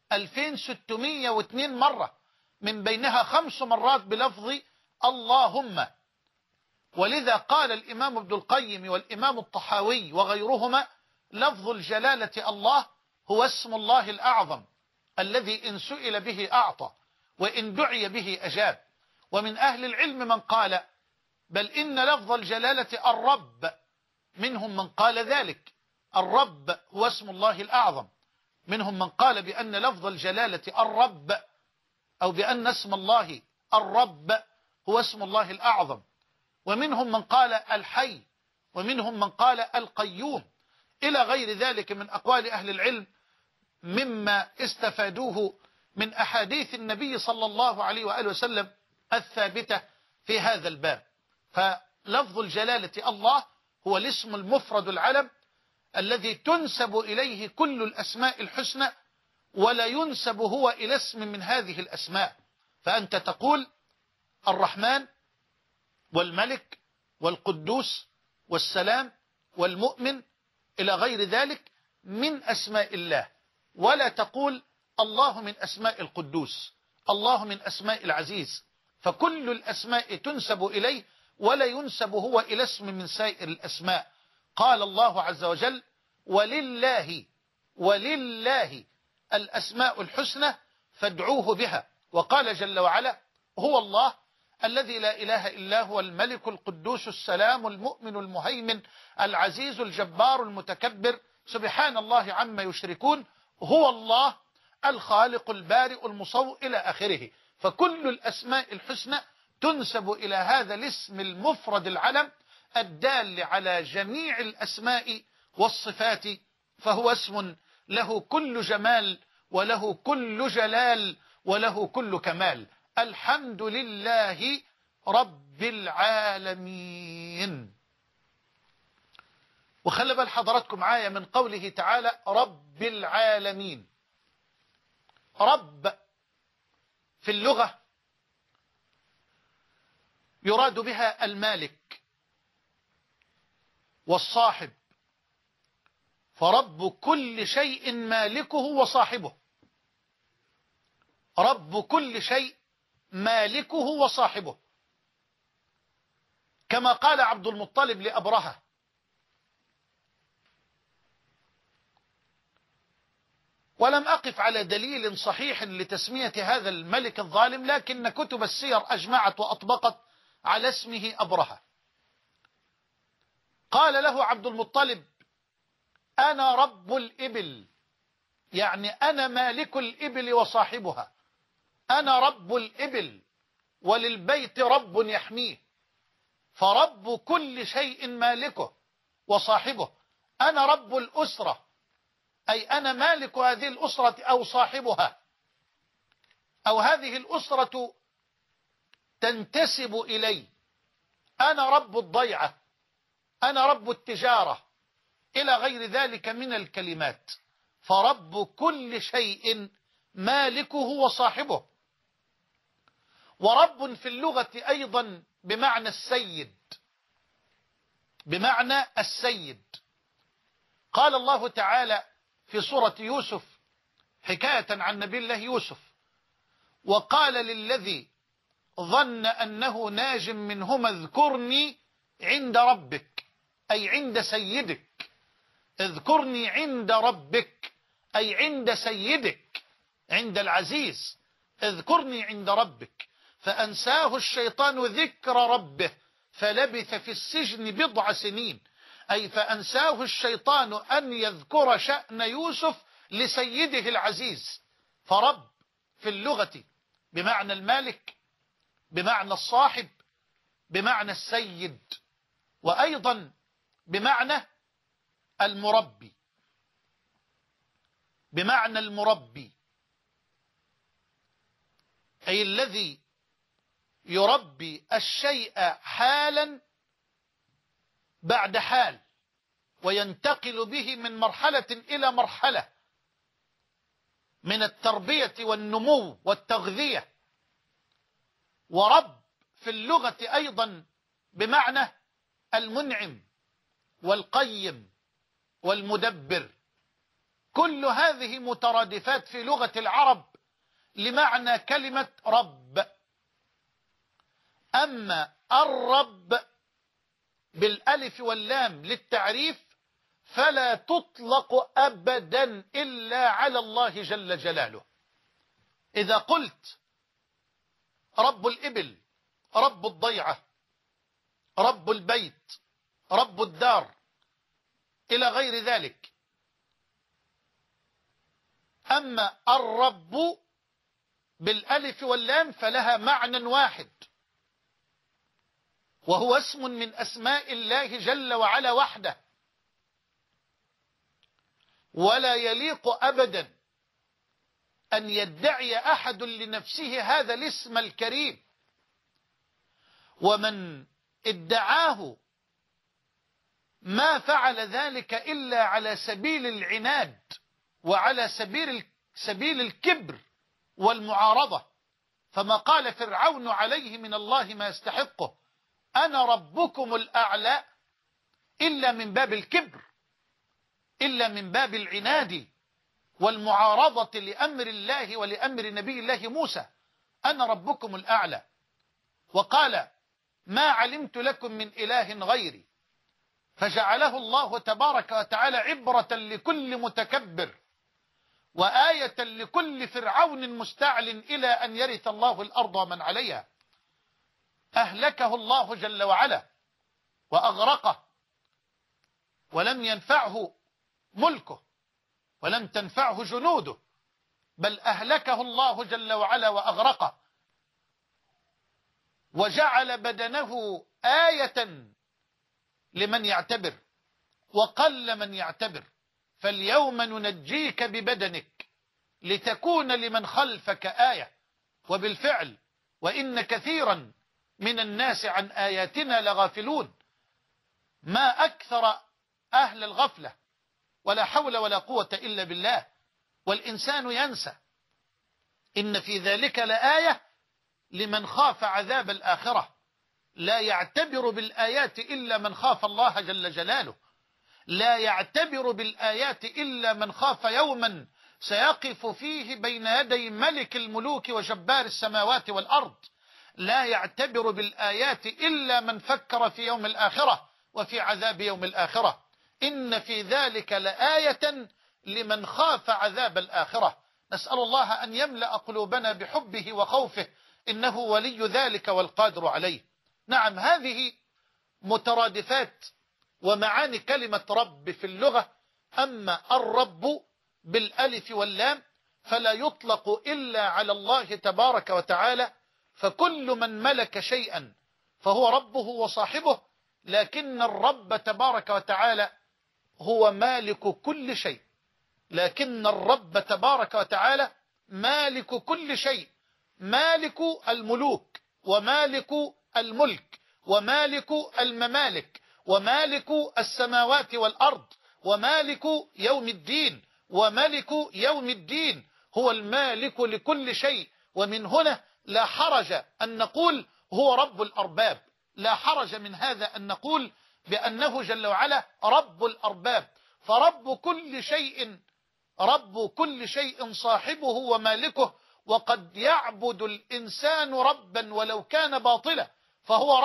2602 مرة، من بينها 5 مرات بلفظ اللهم. ولذا قال الإمام ابن القيم والإمام الطحاوي وغيرهما: لفظ الجلالة الله هو اسم الله الأعظم الذي إن سئل به أعطى وإن دعي به أجاب. ومن أهل العلم من قال بل إن لفظ الجلالة الرب، منهم من قال ذلك، الرب هو اسم الله الأعظم. منهم من قال بأن لفظ الجلالة الرب، أو بأن اسم الله الرب هو اسم الله الأعظم. ومنهم من قال الحي، ومنهم من قال القيوم، إلى غير ذلك من أقوال أهل العلم مما استفادوه من أحاديث النبي صلى الله عليه وآله وسلم الثابتة في هذا الباب. فلفظ الجلالة الله هو الاسم المفرد العلم الذي تنسب إليه كل الأسماء الحسنى، ولا ينسب هو إلى اسم من هذه الأسماء. فأنت تقول الرحمن والملك والقدوس والسلام والمؤمن إلى غير ذلك من أسماء الله، ولا تقول الله من أسماء القدوس، الله من أسماء العزيز. فكل الأسماء تنسب إليه، ولا ينسب هو إلى اسم من سائر الأسماء. قال الله عز وجل: ولله الأسماء الحسنى فادعوه بها. وقال جل وعلا: هو الله الذي لا إله إلا هو الملك القدوس السلام المؤمن المهيمن العزيز الجبار المتكبر سبحان الله عما يشركون، هو الله الخالق البارئ المصور إلى آخره. فكل الأسماء الحسنى تنسب إلى هذا الاسم المفرد العلم الدال على جميع الأسماء والصفات، فهو اسم له كل جمال وله كل جلال وله كل كمال. الحمد لله رب العالمين. وخلي بال حضراتكم معايا من قوله تعالى رب العالمين. رب في اللغة يراد بها المالك والصاحب، فرب كل شيء مالكه وصاحبه. رب كل شيء مالكه وصاحبه، كما قال عبد المطلب لأبرهة: ولم أقف على دليل صحيح لتسمية هذا الملك الظالم، لكن كتب السير أجمعت وأطبقت على اسمه أبرهة. قال له عبد المطلب: أنا رب الإبل، يعني أنا مالك الإبل وصاحبها، أنا رب الإبل وللبيت رب يحميه. فرب كل شيء مالكه وصاحبه. أنا رب الأسرة، أي أنا مالك هذه الأسرة أو صاحبها، أو هذه الأسرة تنتسب إلي. أنا رب الضيعة، أنا رب التجارة، إلى غير ذلك من الكلمات. فرب كل شيء مالكه وصاحبه. ورب في اللغة أيضا بمعنى السيد، بمعنى السيد. قال الله تعالى في سورة يوسف حكاية عن نبي الله يوسف: وقال للذي ظن أنه ناج منهما اذكرني عند ربك، أي عند سيدك. اذكرني عند ربك أي عند سيدك، عند العزيز. اذكرني عند ربك. فأنساه الشيطان ذكر ربه فلبث في السجن 10 سنين، أي فأنساه الشيطان أن يذكر شأن يوسف لسيده العزيز. فرب في اللغة بمعنى المالك، بمعنى الصاحب، بمعنى السيد، وأيضا بمعنى المربي، بمعنى المربي، أي الذي يربي الشيء حالا بعد حال، وينتقل به من مرحلة إلى مرحلة من التربية والنمو والتغذية. ورب في اللغة أيضا بمعنى المنعم، والقيم والمدبر، كل هذه مترادفات في لغة العرب لمعنى كلمة رب. أما الرب بالألف واللام للتعريف فلا تطلق أبدا إلا على الله جل جلاله. إذا قلت رب الإبل، رب الضيعة، رب البيت، رب الدار، إلى غير ذلك. أما الرب بالألف واللام فلها معنى واحد، وهو اسم من أسماء الله جل وعلا وحده، ولا يليق أبدا أن يدعي أحد لنفسه هذا الاسم الكريم، ومن ادعاه ما فعل ذلك إلا على سبيل العناد وعلى سبيل الكبر والمعارضة. فما قال فرعون عليه من الله ما يستحقه أنا ربكم الأعلى إلا من باب الكبر، إلا من باب العناد والمعارضة لأمر الله ولأمر نبي الله موسى، أنا ربكم الأعلى. وقال ما علمت لكم من إله غيري، فجعله الله تبارك وتعالى عبرة لكل متكبر وآية لكل فرعون مستعل إلى أن يرث الله الأرض ومن عليها. أهلكه الله جل وعلا وأغرقه، ولم ينفعه ملكه ولم تنفعه جنوده، بل أهلكه الله جل وعلا وأغرقه، وجعل بدنه آية لمن يعتبر وقل من يعتبر. فاليوم ننجيك ببدنك لتكون لمن خلفك آية. وبالفعل وإن كثيرا من الناس عن آياتنا لغافلون. ما أكثر أهل الغفلة، ولا حول ولا قوة إلا بالله. والإنسان ينسى إن في ذلك لآية لمن خاف عذاب الآخرة. لا يعتبر بالآيات إلا من خاف الله جل جلاله، لا يعتبر بالآيات إلا من خاف يوما سيقف فيه بين يدي ملك الملوك وجبار السماوات والأرض، لا يعتبر بالآيات إلا من فكر في يوم الآخرة وفي عذاب يوم الآخرة. إن في ذلك لآية لمن خاف عذاب الآخرة. نسأل الله أن يملأ قلوبنا بحبه وخوفه، إنه ولي ذلك والقادر عليه. نعم، هذه مترادفات ومعاني كلمة رب في اللغة. أما الرب بالألف واللام فلا يطلق إلا على الله تبارك وتعالى، فكل من ملك شيئا فهو ربه وصاحبه، لكن الرب تبارك وتعالى هو مالك كل شيء. لكن الرب تبارك وتعالى مالك كل شيء، مالك الملوك ومالك الملك ومالك الممالك ومالك السماوات والأرض ومالك يوم الدين وملك يوم الدين. هو المالك لكل شيء. ومن هنا لا حرج أن نقول هو رب الأرباب، لا حرج من هذا أن نقول بأنه جل وعلا رب الأرباب. فرب كل شيء، رب كل شيء صاحبه ومالكه. وقد يعبد الإنسان ربا ولو كان باطلا فهو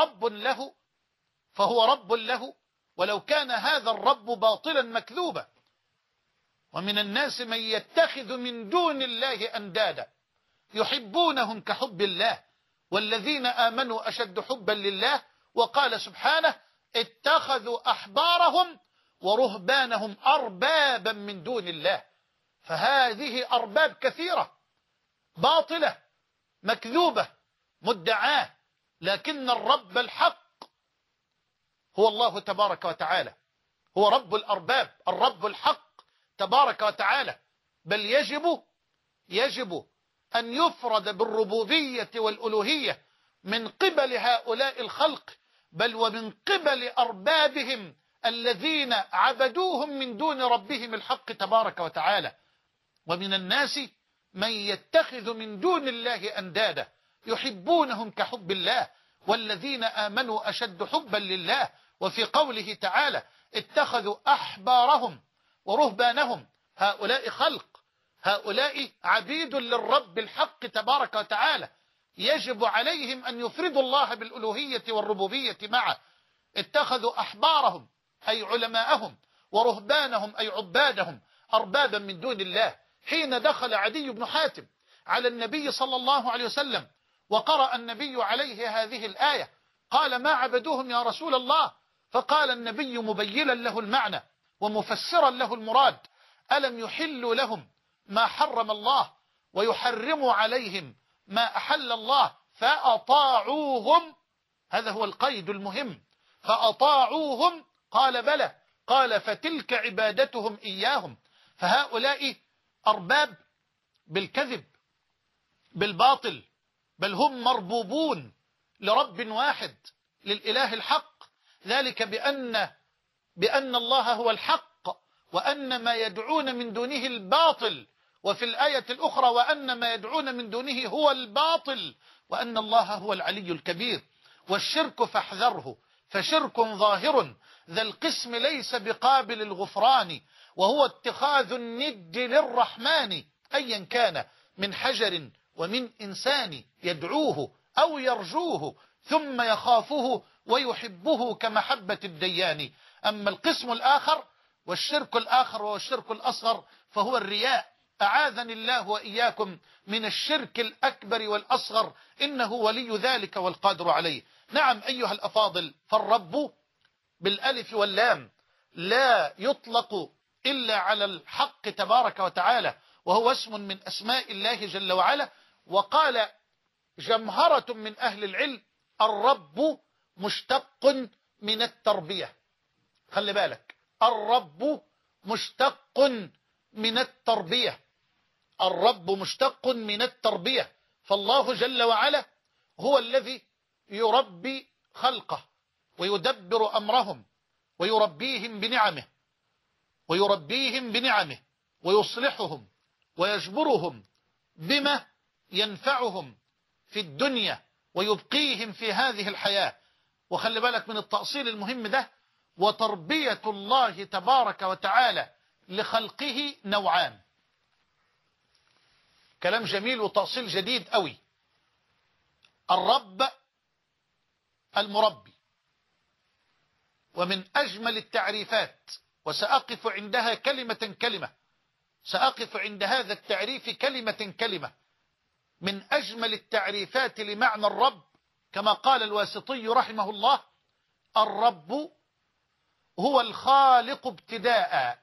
رب له ولو كان هذا الرب باطلا مكذوبا. ومن الناس من يتخذ من دون الله أندادا يحبونهم كحب الله والذين آمنوا أشد حبا لله. وقال سبحانه اتخذوا أحبارهم ورهبانهم أربابا من دون الله. فهذه أرباب كثيرة باطلة مكذوبة مدعاة، لكن الرب الحق هو الله تبارك وتعالى، هو رب الأرباب، الرب الحق تبارك وتعالى. بل يجب أن يفرد بالربوبية والألوهية من قبل هؤلاء الخلق، بل ومن قبل أربابهم الذين عبدوهم من دون ربهم الحق تبارك وتعالى. ومن الناس من يتخذ من دون الله أندادا يحبونهم كحب الله والذين آمنوا أشد حبا لله. وفي قوله تعالى اتخذوا أحبارهم ورهبانهم، هؤلاء خلق، هؤلاء عبيد للرب الحق تبارك وتعالى، يجب عليهم أن يفردوا الله بالألوهية والربوبية معه. اتخذوا أحبارهم أي علماءهم ورهبانهم أي عبادهم أربابا من دون الله. حين دخل عدي بن حاتم على النبي صلى الله عليه وسلم وقرأ النبي عليه هذه الآية قال: ما عبدوهم يا رسول الله؟ فقال النبي مبينا له المعنى ومفسرا له المراد: ألم يحلوا لهم ما حرم الله ويحرموا عليهم ما أحل الله فأطاعوهم؟ هذا هو القيد المهم، فأطاعوهم. قال: بلى. قال: فتلك عبادتهم إياهم. فهؤلاء أرباب بالكذب بالباطل، بل هم مربوبون لرب واحد، للإله الحق، ذلك بأن الله هو الحق وأن ما يدعون من دونه الباطل، وفي الآية الأخرى وأن ما يدعون من دونه هو الباطل وأن الله هو العلي الكبير. والشرك فاحذره، فشرك ظاهر ذا القسم ليس بقابل الغفران، وهو اتخاذ الند للرحمن أيا كان من حجر ومن إنسان يدعوه أو يرجوه ثم يخافه ويحبه كمحبة الديان. أما القسم الآخر والشرك الآخر وهو الشرك الأصغر فهو الرياء. أعاذني الله وإياكم من الشرك الأكبر والأصغر، إنه ولي ذلك والقادر عليه. نعم أيها الأفاضل، فالرب بالألف واللام لا يطلق إلا على الحق تبارك وتعالى، وهو اسم من أسماء الله جل وعلا. وقال جمهرة من أهل العلم: الرب مشتق من التربية. خلي بالك، الرب مشتق من التربية، الرب مشتق من التربية. فالله جل وعلا هو الذي يربي خلقه ويدبر أمرهم ويربيهم بنعمه ويصلحهم ويجبرهم بما ينفعهم في الدنيا ويبقيهم في هذه الحياة. وخلي بالك من التأصيل المهم ده: وتربية الله تبارك وتعالى لخلقه نوعان. كلام جميل وتأصيل جديد قوي. الرب المربي، ومن أجمل التعريفات، وسأقف عندها كلمة كلمة، سأقف عند هذا التعريف كلمة كلمة. من أجمل التعريفات لمعنى الرب كما قال الواسطي رحمه الله: الرب هو الخالق ابتداء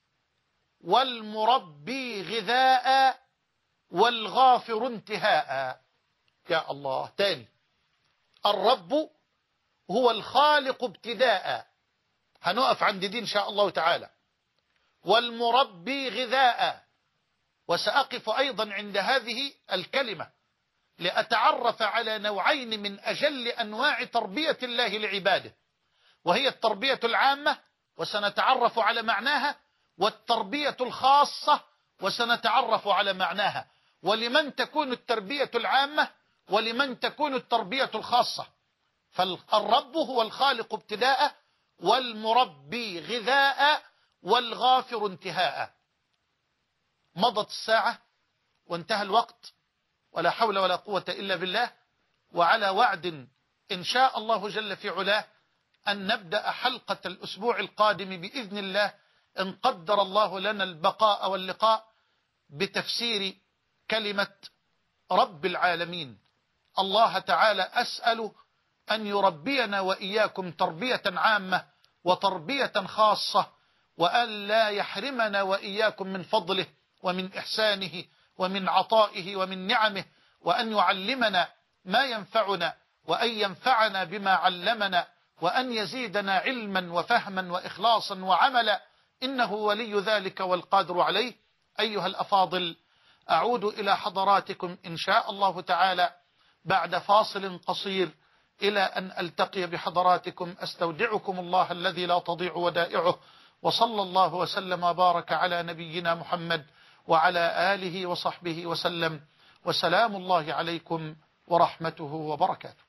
والمربي غذاء والغافر انتهاء. يا الله، تاني: الرب هو الخالق ابتداء، هنقف عند دي إن شاء الله تعالى، والمربي غذاء. وسأقف أيضا عند هذه الكلمة لأتعرف على نوعين من أجل أنواع تربية الله لعباده، وهي التربية العامة وسنتعرف على معناها، والتربية الخاصة وسنتعرف على معناها، ولمن تكون التربية العامة ولمن تكون التربية الخاصة. فالرب هو الخالق ابتداء والمربي غذاء والغافر انتهاء. مضت الساعة وانتهى الوقت، ولا حول ولا قوة إلا بالله، وعلى وعد إن شاء الله جل في علاه أن نبدأ حلقة الأسبوع القادم بإذن الله إن قدر الله لنا البقاء واللقاء بتفسير كلمة رب العالمين. الله تعالى أسأل أن يربينا وإياكم تربية عامة وتربية خاصة، وأن لا يحرمنا وإياكم من فضله ومن إحسانه ومن عطائه ومن نعمه، وأن يعلمنا ما ينفعنا وأن ينفعنا بما علمنا، وأن يزيدنا علما وفهما وإخلاصا وعملا، إنه ولي ذلك والقادر عليه. أيها الأفاضل، أعود إلى حضراتكم إن شاء الله تعالى بعد فاصل قصير إلى أن ألتقي بحضراتكم. أستودعكم الله الذي لا تضيع ودائعه، وصلى الله وسلم وبارك على نبينا محمد وعلى آله وصحبه وسلم، وسلام الله عليكم ورحمته وبركاته.